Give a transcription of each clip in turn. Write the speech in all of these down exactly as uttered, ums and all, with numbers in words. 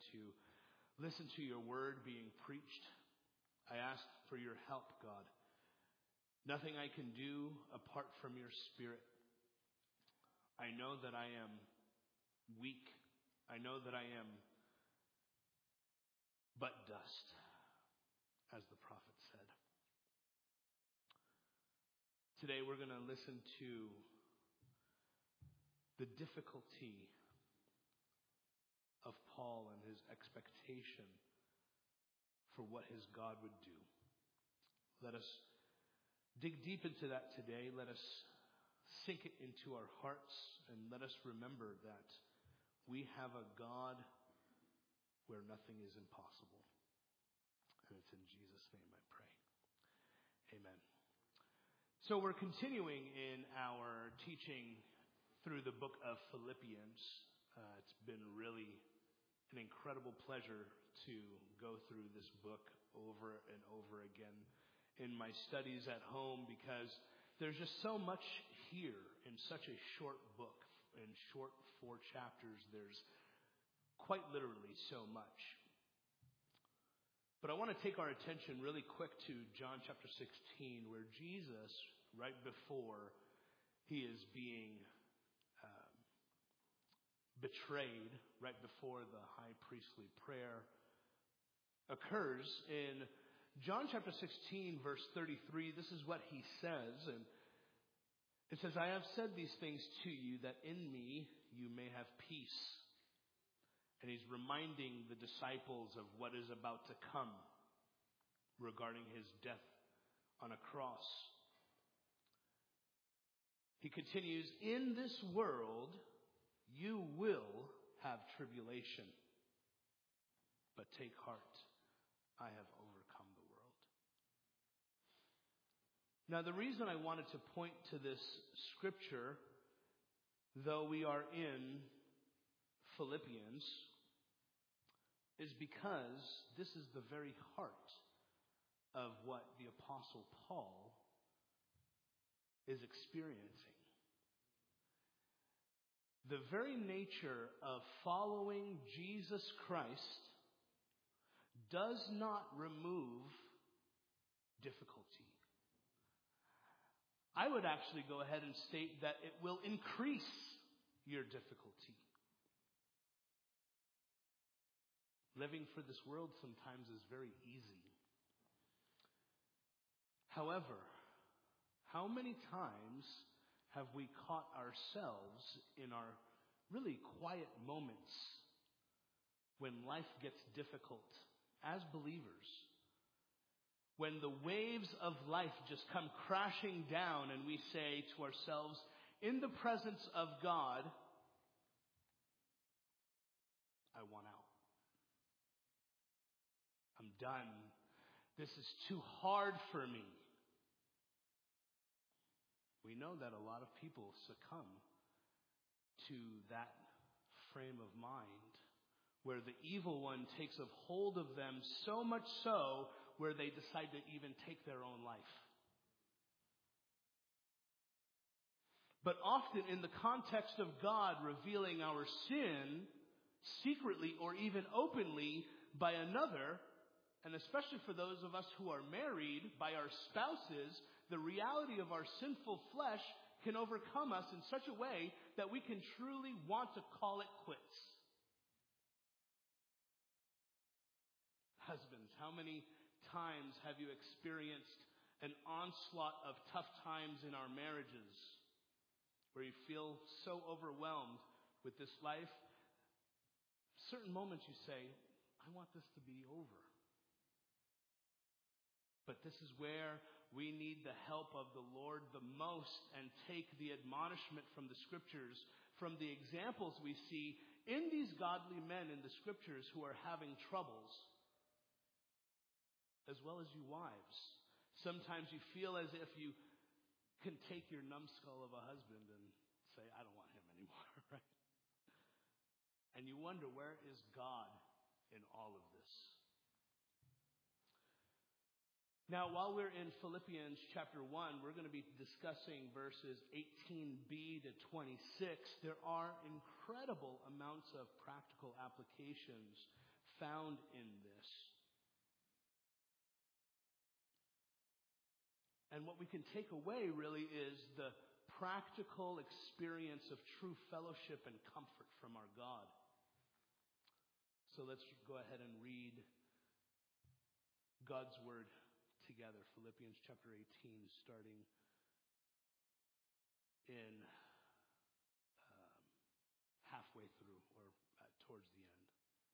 to listen to your word being preached. I ask for your help, God. Nothing I can do apart from your Spirit. I know that I am weak. I know that I am but dust, as the prophet said. Today we're going to listen to the difficulty of Paul and his expectation for what his God would do. Let us dig deep into that today. Let us sink it into our hearts, and let us remember that we have a God where nothing is impossible. And it's in Jesus' name I pray. Amen. So we're continuing in our teaching through the book of Philippians. Uh, it's been really an incredible pleasure to go through this book over and over again in my studies at home, because there's just so much here in such a short book. In short four chapters, there's quite literally so much. But I want to take our attention really quick to John chapter sixteen, where Jesus, right before he is being um, betrayed, right before the high priestly prayer occurs, in John chapter sixteen, verse thirty-three, this is what he says. And it says, I have said these things to you that in me you may have peace. And he's reminding the disciples of what is about to come regarding his death on a cross. He continues, in this world you will have tribulation, but take heart, I have overcome the world. Now, the reason I wanted to point to this scripture, though we are in Philippians, is because this is the very heart of what the Apostle Paul is experiencing. The very nature of following Jesus Christ does not remove difficulty. I would actually go ahead and state that it will increase your difficulty. Living for this world sometimes is very easy. However, how many times have we caught ourselves in our really quiet moments when life gets difficult as believers? When the waves of life just come crashing down and we say to ourselves, in the presence of God, I want out. I'm done. This is too hard for me. We know that a lot of people succumb to that frame of mind where the evil one takes a hold of them, so much so where they decide to even take their own life. But often in the context of God revealing our sin secretly or even openly by another, and especially for those of us who are married, by our spouses, the reality of our sinful flesh can overcome us in such a way that we can truly want to call it quits. Husbands, how many times have you experienced an onslaught of tough times in our marriages where you feel so overwhelmed with this life? Certain moments you say, I want this to be over. But this is where we need the help of the Lord the most, and take the admonishment from the scriptures, from the examples we see in these godly men in the scriptures who are having troubles, as well as you wives. Sometimes you feel as if you can take your numbskull of a husband and say, I don't want him anymore, right? And you wonder, where is God in all of this? Now, while we're in Philippians chapter one, we're going to be discussing verses eighteen b to twenty-six. There are incredible amounts of practical applications found in this. And what we can take away really is the practical experience of true fellowship and comfort from our God. So let's go ahead and read God's word together. Philippians chapter eighteen, starting in um, halfway through or uh, towards the end.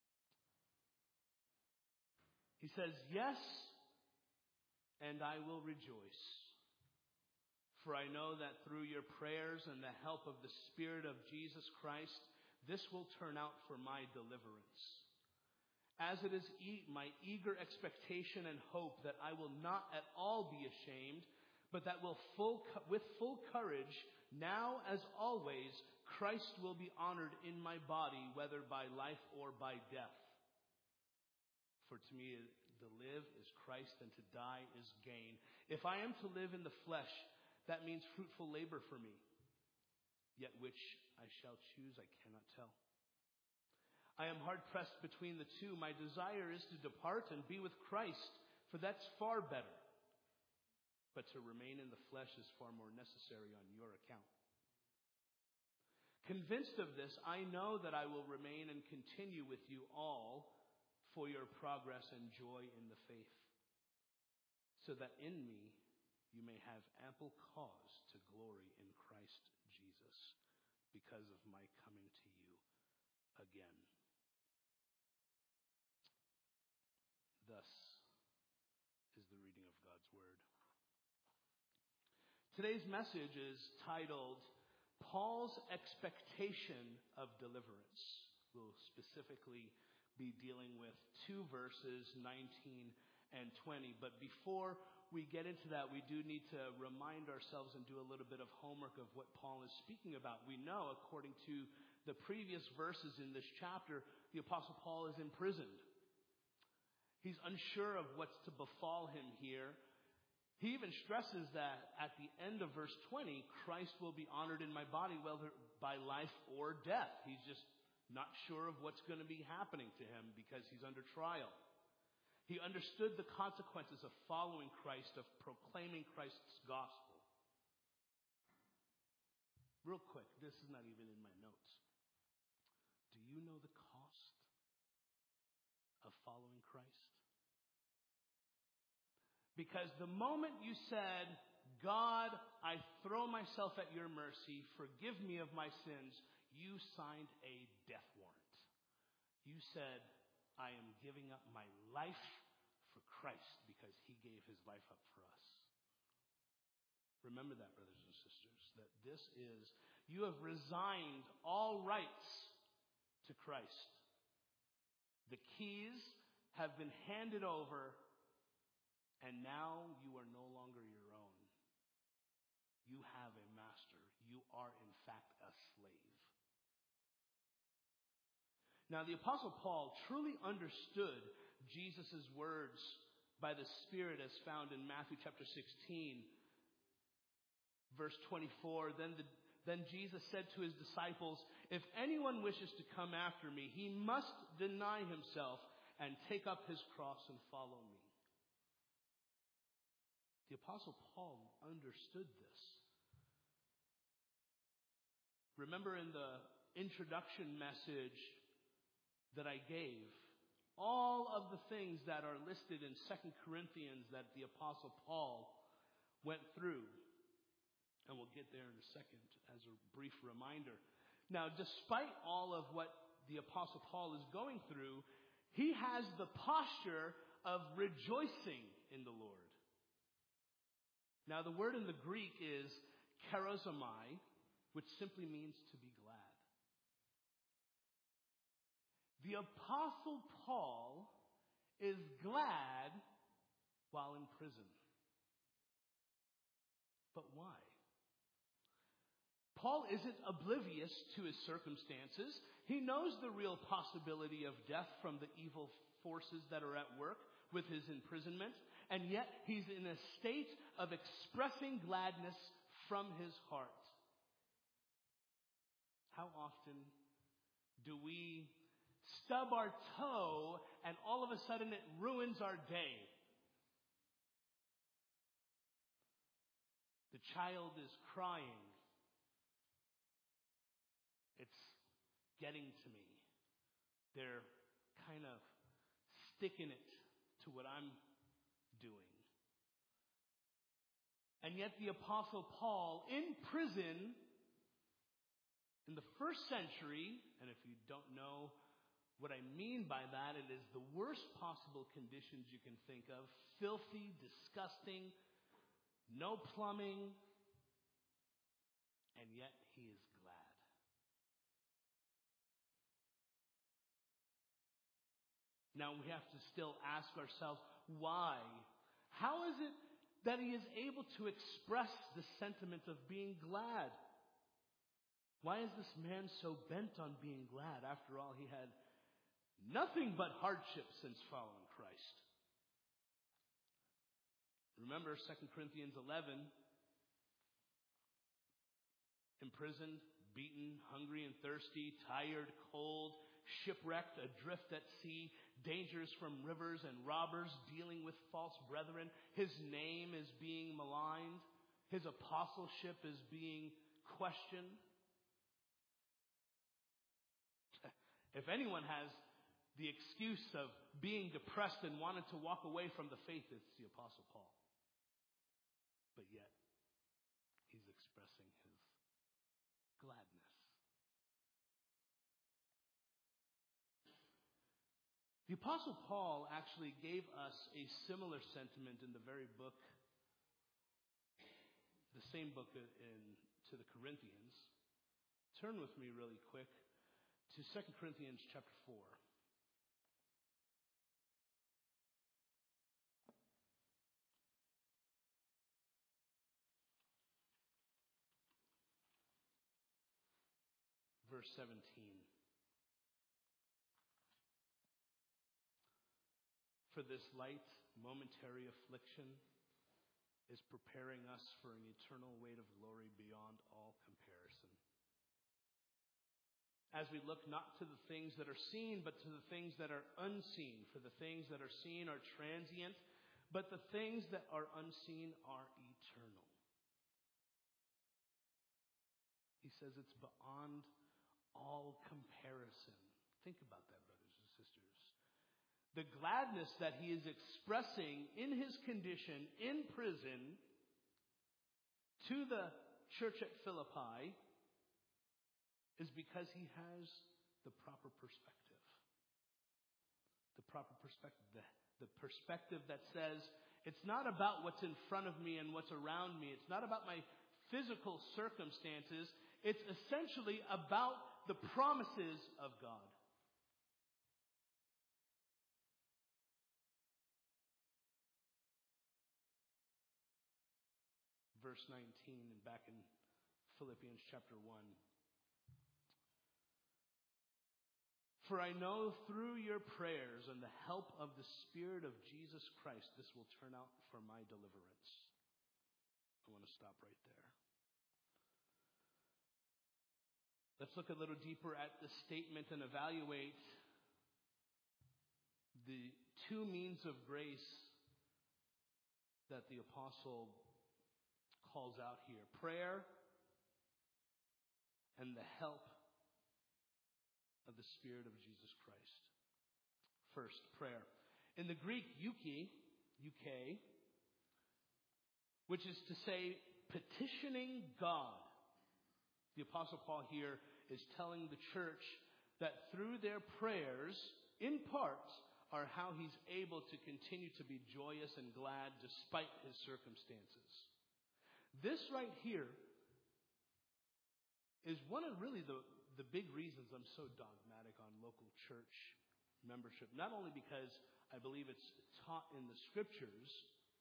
He says, "Yes, and I will rejoice. For I know that through your prayers and the help of the Spirit of Jesus Christ, this will turn out for my deliverance. As it is e- my eager expectation and hope that I will not at all be ashamed, but that will full co- with full courage, now as always, Christ will be honored in my body, whether by life or by death. For to me, to live is Christ, and to die is gain. If I am to live in the flesh, that means fruitful labor for me. Yet which I shall choose, I cannot tell. I am hard-pressed between the two. My desire is to depart and be with Christ, for that's far better. But to remain in the flesh is far more necessary on your account. Convinced of this, I know that I will remain and continue with you all for your progress and joy in the faith, so that in me you may have ample cause to glory in Christ Jesus because of my coming to you again." Thus is the reading of God's word. Today's message is titled, Paul's Expectation of Deliverance. We'll specifically be dealing with two verses, nineteen and twenty. But before we get into that, we do need to remind ourselves and do a little bit of homework of what Paul is speaking about. We know, according to the previous verses in this chapter, the Apostle Paul is imprisoned. He's unsure of what's to befall him here. He even stresses that at the end of verse twenty, Christ will be honored in my body, whether by life or death. He's just not sure of what's going to be happening to him because he's under trial. He understood the consequences of following Christ, of proclaiming Christ's gospel. Real quick, this is not even in my notes. Do you know the cost of following Christ? Because the moment you said, God, I throw myself at your mercy, forgive me of my sins, you signed a death warrant. You said, I am giving up my life for Christ because he gave his life up for us. Remember that, brothers and sisters, that this is, you have resigned all rights to Christ. The keys have been handed over, and now you are no longer your own. You have a master. You are, in fact, a slave. Now, the Apostle Paul truly understood Jesus' words by the Spirit as found in Matthew chapter sixteen, verse twenty-four. Then, the, then Jesus said to his disciples, if anyone wishes to come after me, he must deny himself and take up his cross and follow me. The Apostle Paul understood this. Remember in the introduction message that I gave, all of the things that are listed in Second Corinthians that the Apostle Paul went through. And we'll get there in a second as a brief reminder. Now, despite all of what the Apostle Paul is going through, he has the posture of rejoicing in the Lord. Now, the word in the Greek is charizomai, which simply means to be glad. The Apostle Paul is glad while in prison. But why? Paul isn't oblivious to his circumstances. He knows the real possibility of death from the evil forces that are at work with his imprisonment, and yet he's in a state of expressing gladness from his heart. How often do we stub our toe, and all of a sudden it ruins our day. The child is crying. It's getting to me. They're kind of sticking it to what I'm doing. And yet the Apostle Paul, in prison, in the first century, and if you don't know what I mean by that, it is the worst possible conditions you can think of. Filthy, disgusting, no plumbing, and yet he is glad. Now we have to still ask ourselves, why? How is it that he is able to express the sentiment of being glad? Why is this man so bent on being glad? After all, he had nothing but hardship since following Christ. Remember Second Corinthians eleven, imprisoned, beaten, hungry and thirsty, tired, cold, shipwrecked, adrift at sea, dangers from rivers and robbers, dealing with false brethren. His name is being maligned. His apostleship is being questioned. If anyone has the excuse of being depressed and wanted to walk away from the faith, it's the Apostle Paul. But yet, he's expressing his gladness. The Apostle Paul actually gave us a similar sentiment in the very book, the same book in to the Corinthians. Turn with me really quick to Second Corinthians chapter four. Verse seventeen. For this light, momentary affliction is preparing us for an eternal weight of glory beyond all comparison. As we look not to the things that are seen, but to the things that are unseen. For the things that are seen are transient, but the things that are unseen are eternal. He says it's beyond all comparison. Think about that, brothers and sisters. The gladness that he is expressing in his condition in prison to the church at Philippi is because he has the proper perspective. The proper perspective. The, the perspective that says, it's not about what's in front of me and what's around me. It's not about my physical circumstances. It's essentially about the promises of God. Verse nineteen, and back in Philippians chapter one. For I know through your prayers and the help of the Spirit of Jesus Christ, this will turn out for my deliverance. I want to stop right there. Let's look a little deeper at the statement and evaluate the two means of grace that the apostle calls out here. Prayer and the help of the Spirit of Jesus Christ. First, prayer. In the Greek, euche, euche, which is to say petitioning God. The Apostle Paul here is telling the church that through their prayers, in part, are how he's able to continue to be joyous and glad despite his circumstances. This right here is one of really the, the big reasons I'm so dogmatic on local church membership. Not only because I believe it's taught in the scriptures,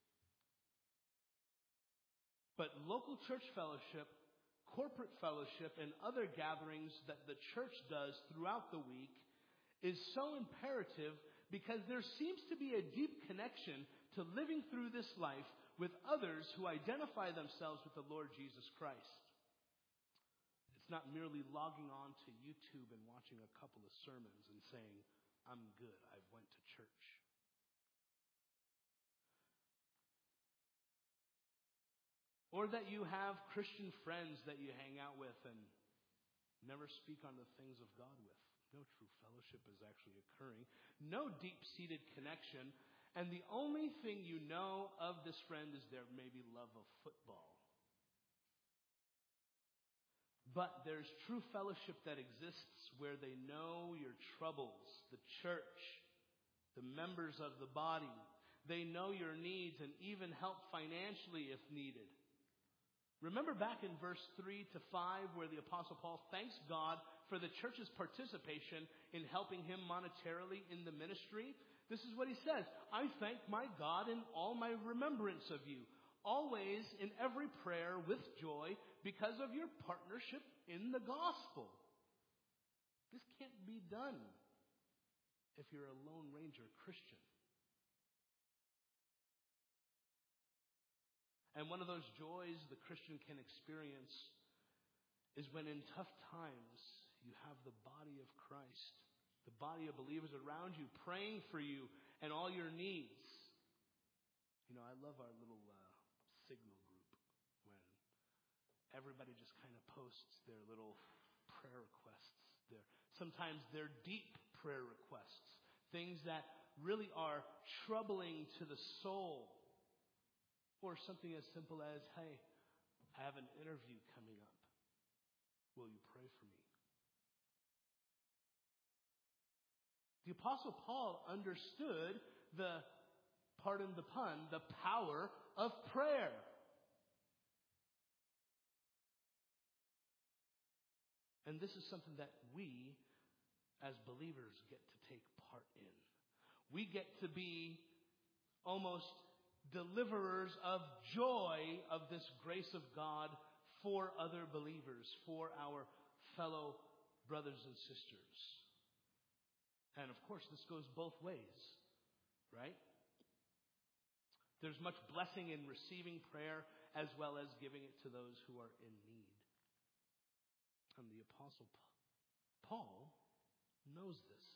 but local church fellowship, corporate fellowship, and other gatherings that the church does throughout the week is so imperative because there seems to be a deep connection to living through this life with others who identify themselves with the Lord Jesus Christ. It's not merely logging on to YouTube and watching a couple of sermons and saying, I'm good, I went to church. Or that you have Christian friends that you hang out with and never speak on the things of God with. No true fellowship is actually occurring. No deep-seated connection. And the only thing you know of this friend is their maybe love of football. But there's true fellowship that exists where they know your troubles, the church, the members of the body. They know your needs and even help financially if needed. Remember back in verse three to five where the Apostle Paul thanks God for the church's participation in helping him monetarily in the ministry? This is what he says. I thank my God in all my remembrance of you, always in every prayer with joy because of your partnership in the gospel. This can't be done if you're a Lone Ranger Christian. And one of those joys the Christian can experience is when in tough times you have the body of Christ, the body of believers around you praying for you and all your needs. You know, I love our little uh, signal group when everybody just kind of posts their little prayer requests. Their, sometimes they're deep prayer requests, things that really are troubling to the soul. Or something as simple as, hey, I have an interview coming up. Will you pray for me? The Apostle Paul understood the, pardon the pun, the power of prayer. And this is something that we, as believers, get to take part in. We get to be almost deliverers of joy of this grace of God for other believers, for our fellow brothers and sisters. And of course, this goes both ways, right? There's much blessing in receiving prayer as well as giving it to those who are in need. And the Apostle Paul knows this.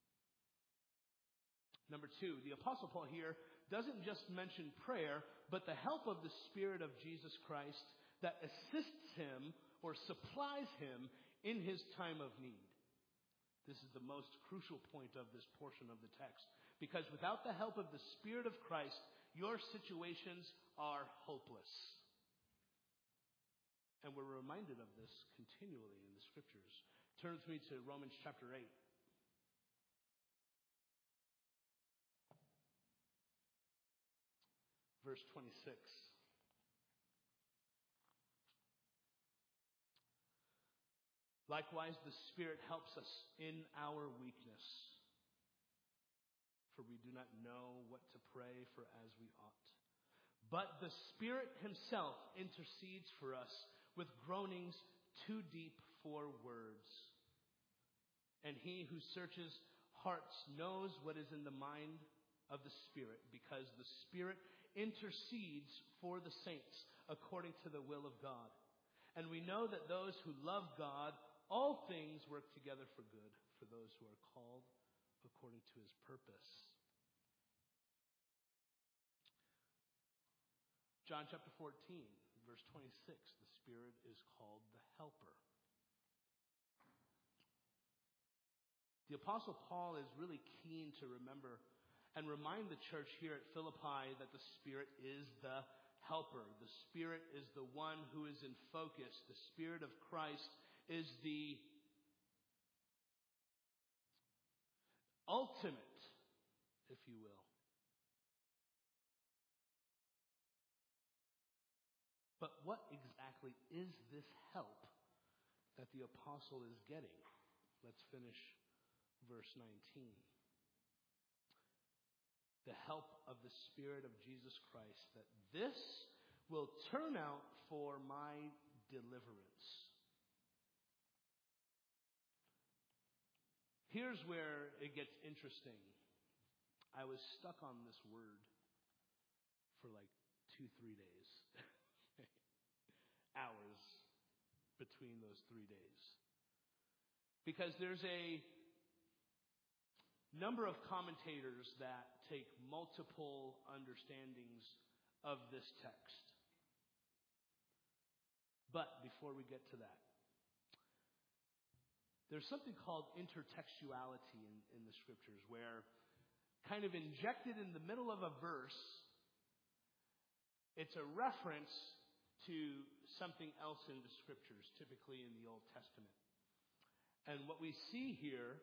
Number two, the Apostle Paul here doesn't just mention prayer, but the help of the Spirit of Jesus Christ that assists him or supplies him in his time of need. This is the most crucial point of this portion of the text. Because without the help of the Spirit of Christ, your situations are hopeless. And we're reminded of this continually in the Scriptures. Turn with me to Romans chapter eight. Verse twenty-six. Likewise, the Spirit helps us in our weakness. For we do not know what to pray for as we ought. But the Spirit himself intercedes for us with groanings too deep for words. And he who searches hearts knows what is in the mind of the Spirit, because the Spirit intercedes for the saints according to the will of God. And we know that those who love God, all things work together for good, for those who are called according to his purpose. John chapter fourteen, verse twenty-six, the Spirit is called the Helper. The Apostle Paul is really keen to remember and remind the church here at Philippi that the Spirit is the helper. The Spirit is the one who is in focus. The Spirit of Christ is the ultimate, if you will. But what exactly is this help that the apostle is getting? Let's finish verse nineteen. The help of the Spirit of Jesus Christ, that this will turn out for my deliverance. Here's where it gets interesting. I was stuck on this word for like two, three days. Hours. between those three days. Because there's a number of commentators that take multiple understandings of this text. But before we get to that, there's something called intertextuality in, in the scriptures, where kind of injected in the middle of a verse, it's a reference to something else in the scriptures, typically in the Old Testament. And what we see here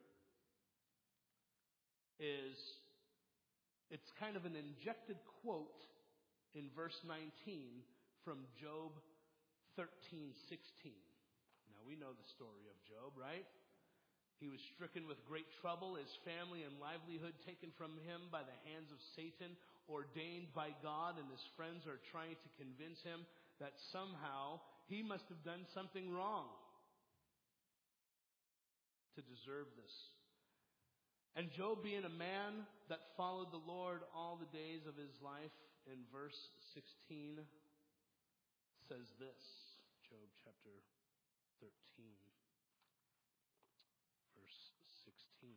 is it's kind of an injected quote in verse nineteen from Job thirteen sixteen. Now we know the story of Job, right? He was stricken with great trouble, his family and livelihood taken from him by the hands of Satan, ordained by God, and his friends are trying to convince him that somehow he must have done something wrong to deserve this. And Job, being a man that followed the Lord all the days of his life, in verse sixteen, says this. Job chapter thirteen, verse sixteen.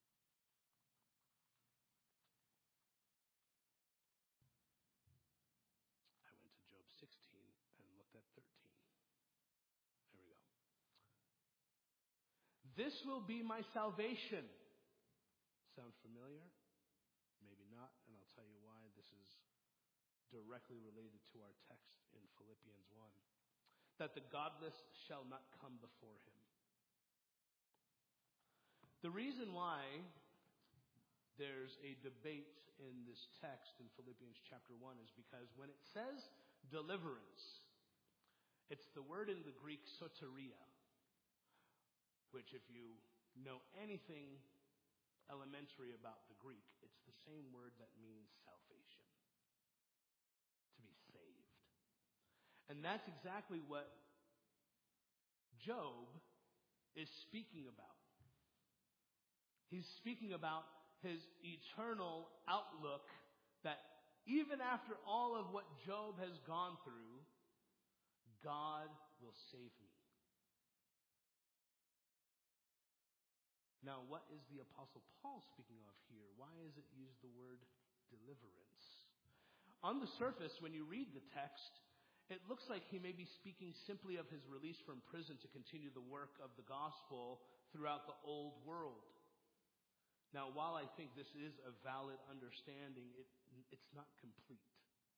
I went to Job sixteen and looked at thirteen. There we go. This will be my salvation. Sound familiar? Maybe not, and I'll tell you why. This is directly related to our text in Philippians one. That the godless shall not come before him. The reason why there's a debate in this text in Philippians chapter one is because when it says deliverance, it's the word in the Greek soteria, which if you know anything elementary about the Greek, it's the same word that means salvation. To be saved. And that's exactly what Job is speaking about. He's speaking about his eternal outlook that even after all of what Job has gone through, God will save me. Now, what is the Apostle Paul speaking of here? Why is it used the word deliverance? On the surface, when you read the text, it looks like he may be speaking simply of his release from prison to continue the work of the gospel throughout the old world. Now, while I think this is a valid understanding, it, it's not complete.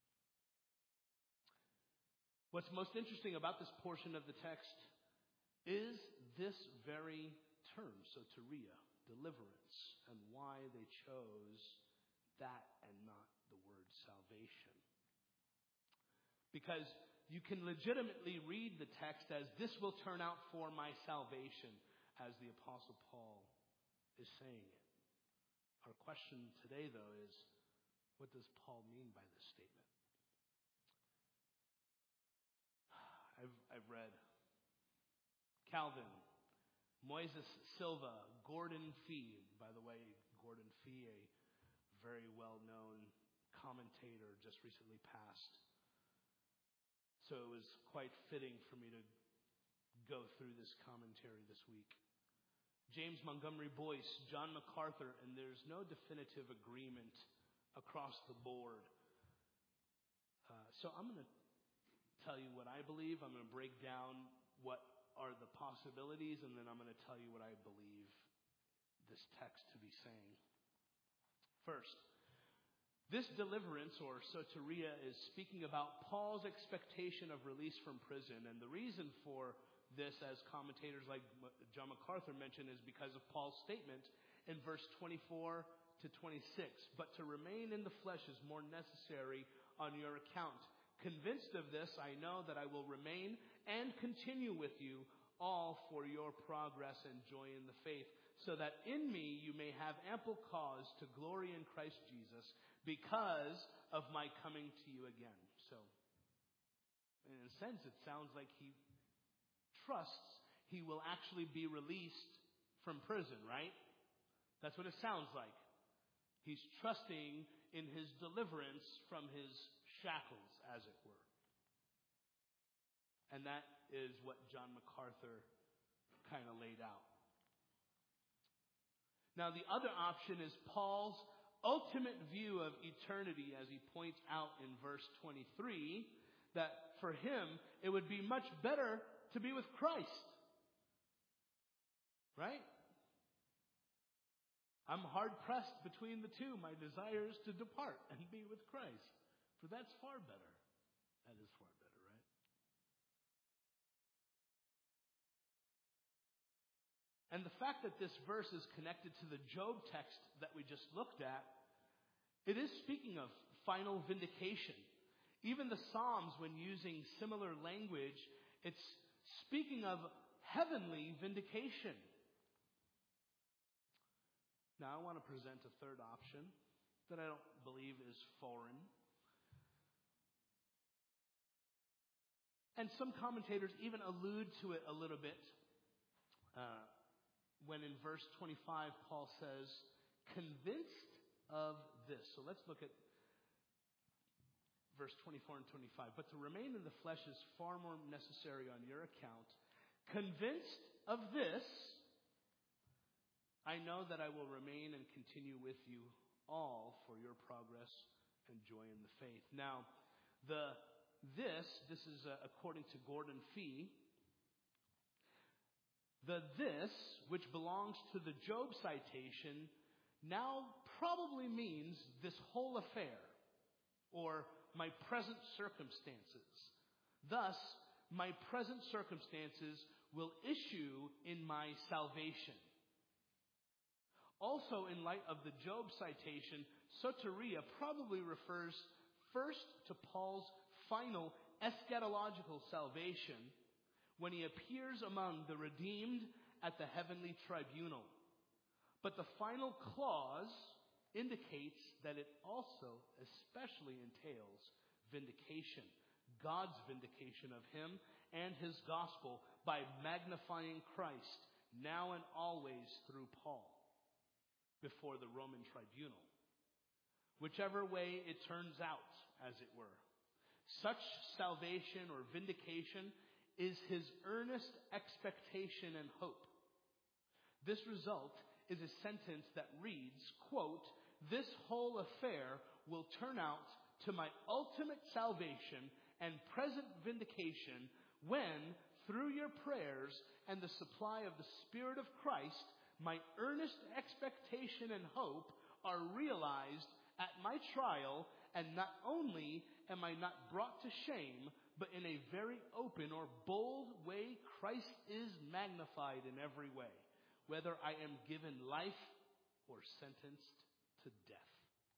What's most interesting about this portion of the text is this very term, soteria, deliverance, and why they chose that and not the word salvation. Because you can legitimately read the text as this will turn out for my salvation, as the Apostle Paul is saying it. Our question today, though, is what does Paul mean by this statement? I've, I've read Calvin, Moises Silva, Gordon Fee. By the way, Gordon Fee, a very well-known commentator, just recently passed. So it was quite fitting for me to go through this commentary this week. James Montgomery Boyce, John MacArthur, and there's no definitive agreement across the board. Uh, so I'm going to tell you what I believe. I'm going to break down what are the possibilities, and then I'm going to tell you what I believe this text to be saying. First, this deliverance, or soteria, is speaking about Paul's expectation of release from prison. And the reason for this, as commentators like John MacArthur mentioned, is because of Paul's statement in verse twenty-four to twenty-six. But to remain in the flesh is more necessary on your account. Convinced of this, I know that I will remain and continue with you all for your progress and joy in the faith, so that in me you may have ample cause to glory in Christ Jesus because of my coming to you again. So, in a sense, it sounds like he trusts he will actually be released from prison, right? That's what it sounds like. He's trusting in his deliverance from his shackles, as it were. And that is what John MacArthur kind of laid out. Now, the other option is Paul's ultimate view of eternity, as he points out in verse twenty-three, that for him, it would be much better to be with Christ. Right? I'm hard-pressed between the two. My desire is to depart and be with Christ, for that's far better. That is far better, right? And the fact that this verse is connected to the Job text that we just looked at, it is speaking of final vindication. Even the Psalms, when using similar language, it's speaking of heavenly vindication. Now, I want to present a third option that I don't believe is foreign. And some commentators even allude to it a little bit uh, when in verse twenty-five, Paul says, convinced of this. So let's look at verse twenty-four and twenty-five. But to remain in the flesh is far more necessary on your account. Convinced of this, I know that I will remain and continue with you all for your progress and joy in the faith. Now, the this, this is uh, according to Gordon Fee. The this, which belongs to the Job citation, now probably means this whole affair, or my present circumstances. Thus, my present circumstances will issue in my salvation. Also, in light of the Job citation, soteria probably refers first to Paul's final eschatological salvation when he appears among the redeemed at the heavenly tribunal. But the final clause indicates that it also especially entails vindication, God's vindication of him and his gospel by magnifying Christ now and always through Paul before the Roman tribunal. Whichever way it turns out, as it were. Such salvation or vindication is his earnest expectation and hope. This result is a sentence that reads, quote, this whole affair will turn out to my ultimate salvation and present vindication when, through your prayers and the supply of the Spirit of Christ, my earnest expectation and hope are realized at my trial, and not only am I not brought to shame, but in a very open or bold way, Christ is magnified in every way, whether I am given life or sentenced to death.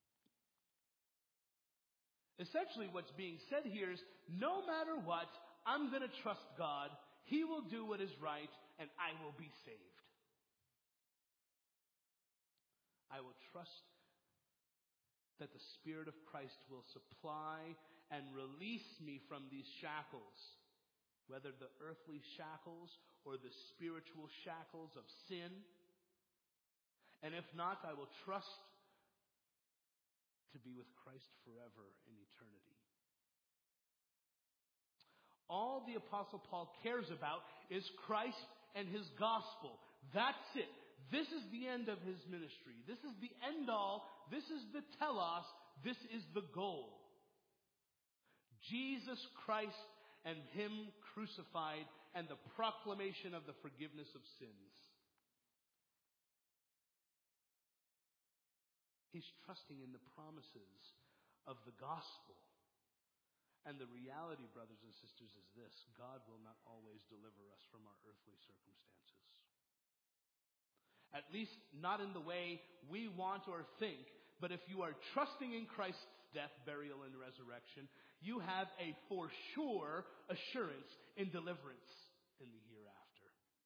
Essentially, what's being said here is, no matter what, I'm going to trust God. He will do what is right, and I will be saved. I will trust that the Spirit of Christ will supply and release me from these shackles, whether the earthly shackles or the spiritual shackles of sin. And if not, I will trust to be with Christ forever in eternity. All the Apostle Paul cares about is Christ and his gospel. That's it. This is the end of his ministry. This is the end all. This is the telos. This is the goal. Jesus Christ and him crucified and the proclamation of the forgiveness of sins. He's trusting in the promises of the gospel. And the reality, brothers and sisters, is this: God will not always deliver us from our earthly circumstances. At least not in the way we want or think. But if you are trusting in Christ's death, burial, and resurrection, you have a for sure assurance in deliverance in the hereafter.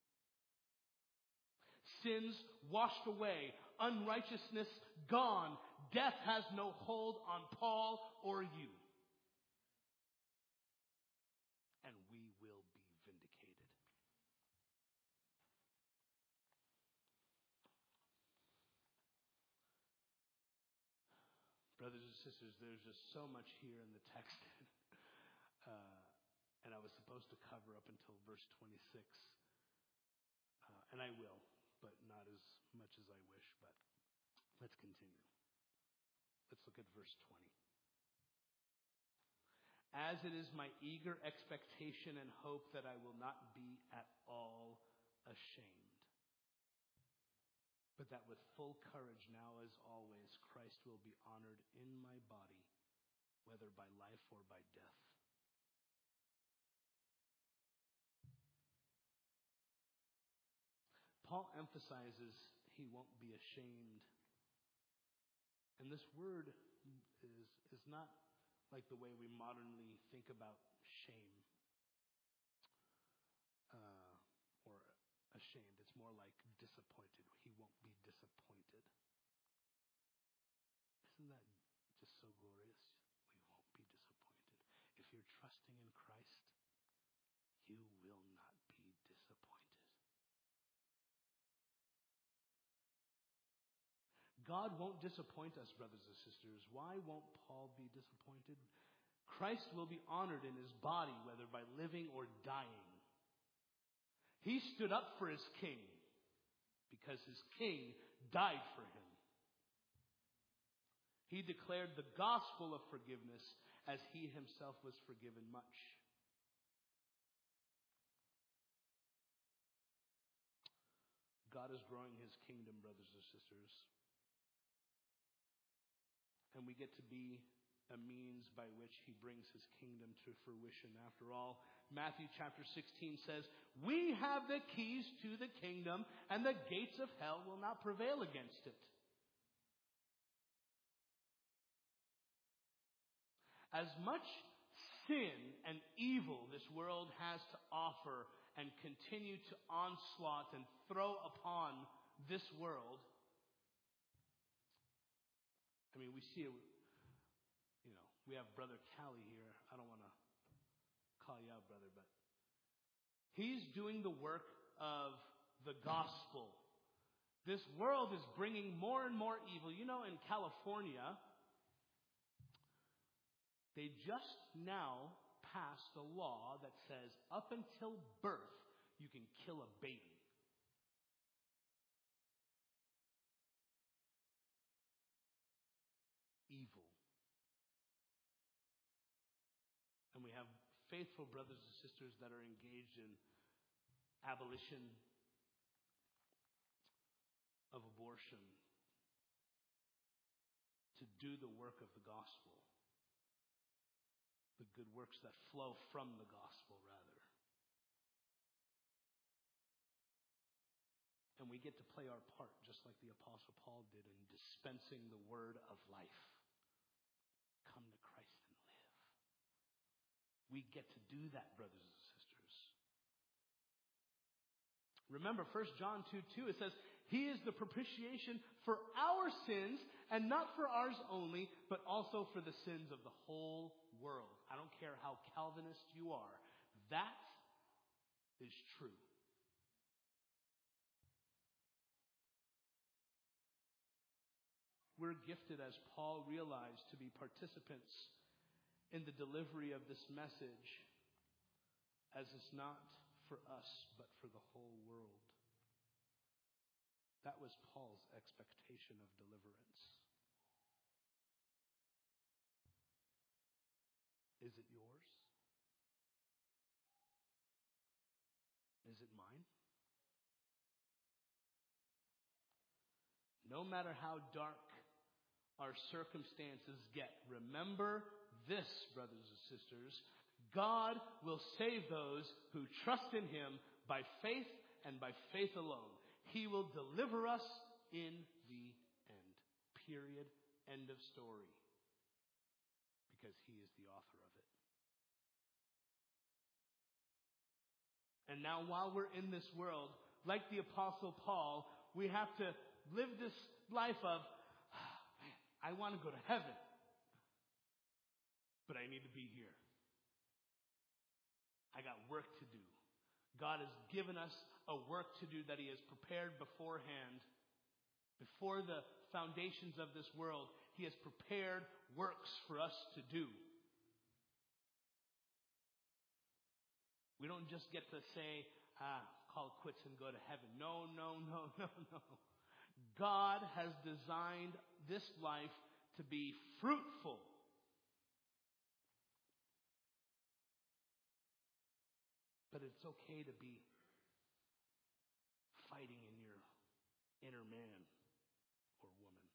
Sins washed away, unrighteousness gone. Death has no hold on Paul or you. And we will be vindicated. Brothers and sisters, there's just so much here in the text. uh, And I was supposed to cover up until verse twenty-six. Uh, and I will, but not as much as I wish. But let's continue. Let's look at verse twenty. As it is my eager expectation and hope that I will not be at all ashamed, but that with full courage now as always, Christ will be honored in my body, whether by life or by death. Paul emphasizes he won't be ashamed. And this word is, is not like the way we modernly think about shame uh, or ashamed. It's more like disappointed. He won't be disappointed. Isn't that just so glorious? We won't be disappointed. If you're trusting in Christ, you will not be disappointed. God won't disappoint us, brothers and sisters. Why won't Paul be disappointed? Christ will be honored in his body, whether by living or dying. He stood up for his king because his king died for him. He declared the gospel of forgiveness as he himself was forgiven much. God is growing his kingdom, brothers and sisters. And we get to be a means by which he brings his kingdom to fruition. After all, Matthew chapter sixteen says, we have the keys to the kingdom, and the gates of hell will not prevail against it. As much sin and evil this world has to offer and continue to onslaught and throw upon this world, I mean, we see it, you know, we have Brother Callie here. I don't want to call you out, brother, but he's doing the work of the gospel. This world is bringing more and more evil. You know, in California, they just now passed a law that says up until birth, you can kill a baby. Evil. And we have faithful brothers and sisters that are engaged in abolition of abortion to do the work of the gospel. The good works that flow from the gospel, rather. And we get to play our part, just like the Apostle Paul did in dispensing the word of life. Come to Christ and live. We get to do that, brothers and sisters. Remember, First John two two, it says, he is the propitiation for our sins, and not for ours only, but also for the sins of the whole world. I don't care how Calvinist you are. That is true. We're gifted, as Paul realized, to be participants in the delivery of this message, as it's not for us, but for the whole world. That was Paul's expectation of deliverance. Is it yours? Is it mine? No matter how dark our circumstances get, remember this, brothers and sisters. God will save those who trust in him by faith and by faith alone. He will deliver us in the end. Period. End of story. Because he is the author of it. And now while we're in this world, like the Apostle Paul, we have to live this life of, oh, man, I want to go to heaven, but I need to be here. I got work to do. God has given us a work to do that he has prepared beforehand. Before the foundations of this world, he has prepared works for us to do. We don't just get to say, ah, call it quits and go to heaven. No, no, no, no, no. God has designed this life to be fruitful. But it's okay to be fighting in your inner man or woman.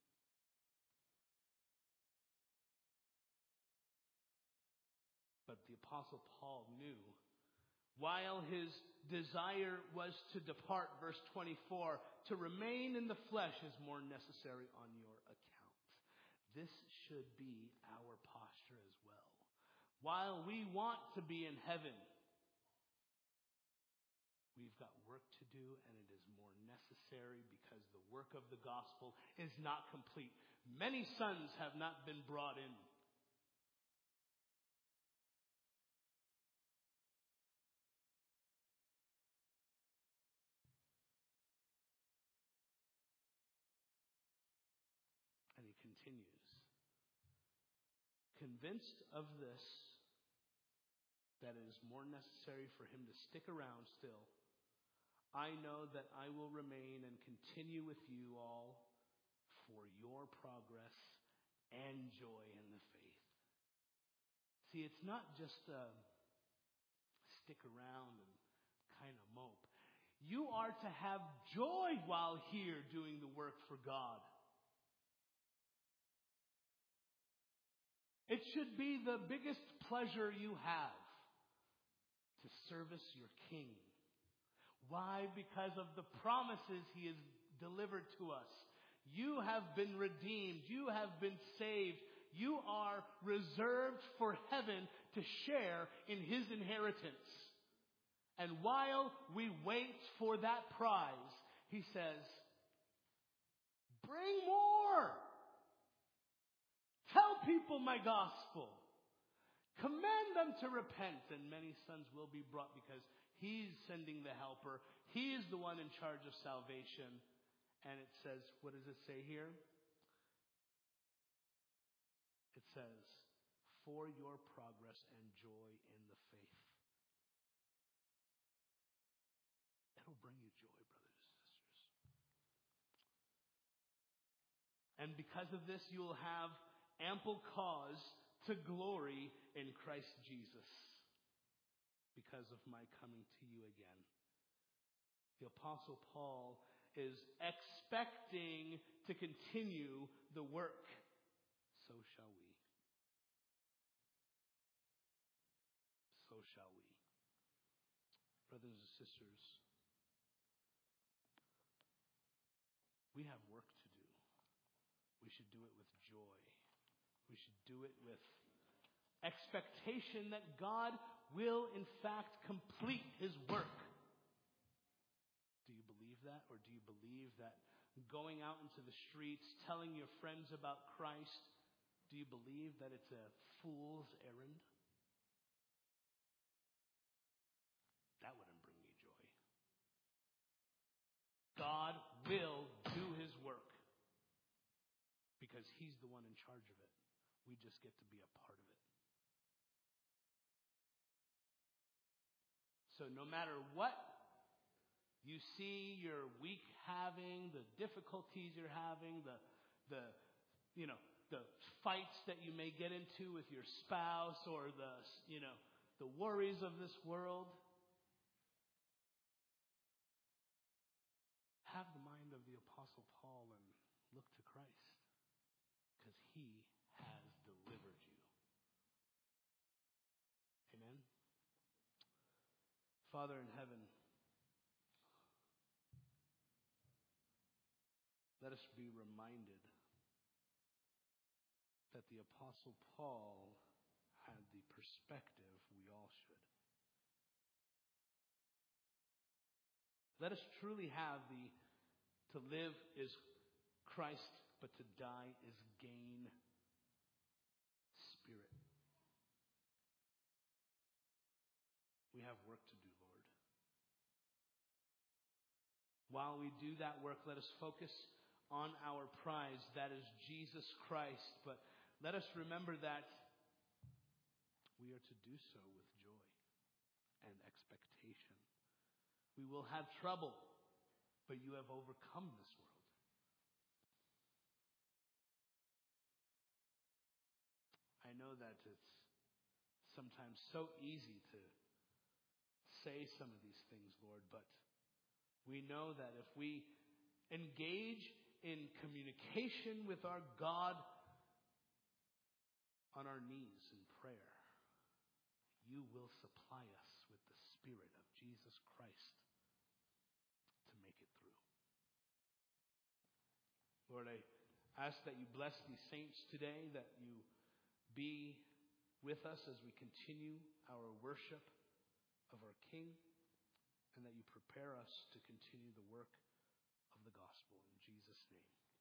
But the Apostle Paul knew, while his desire was to depart, verse twenty-four, to remain in the flesh is more necessary on your account. This should be our posture as well. While we want to be in heaven, we've got work to do, and it is more necessary because the work of the gospel is not complete. Many sons have not been brought in. And he continues, convinced of this, that it is more necessary for him to stick around still, I know that I will remain and continue with you all for your progress and joy in the faith. See, it's not just a stick around and kind of mope. You are to have joy while here doing the work for God. It should be the biggest pleasure you have to service your King. Why? Because of the promises He has delivered to us. You have been redeemed. You have been saved. You are reserved for heaven to share in His inheritance. And while we wait for that prize, He says, bring more. Tell people my gospel. Command them to repent, and many sons will be brought because He's sending the helper. He is the one in charge of salvation. And it says, what does it say here? It says, for your progress and joy in the faith. It'll bring you joy, brothers and sisters. And because of this, you will have ample cause to glory in Christ Jesus because of my coming to you again. The Apostle Paul is expecting to continue the work. So shall we. So shall we. Brothers and sisters, we have work to do. We should do it with joy. We should do it with expectation that God will in fact complete His work. Do you believe that? Or do you believe that going out into the streets, telling your friends about Christ, do you believe that it's a fool's errand? That wouldn't bring me joy. God will do His work because He's the one in charge of it. We just get to be a part of it. So no matter what you see your week having, the difficulties you're having, the, the, you know, the fights that you may get into with your spouse or the, you know, the worries of this world, have the mind of the Apostle Paul and look to Christ because He has delivered you. Amen. Father in heaven, let us be reminded that the Apostle Paul had the perspective we all should. Let us truly have the to live is Christ, but to die is gain spirit. We have work to do, Lord. While we do that work, let us focus on our prize, that is Jesus Christ. But let us remember that we are to do so with joy. and expectation. We will have trouble, but you have overcome this world. I know that it's sometimes so easy to say some of these things, Lord, but we know that if we engage in communication with our God on our knees in prayer, you will supply us with the Spirit of Jesus Christ to make it through. Lord, I ask that you bless these saints today, that you be with us as we continue our worship of our King, and that you prepare us to continue the work of the gospel. In Jesus' name.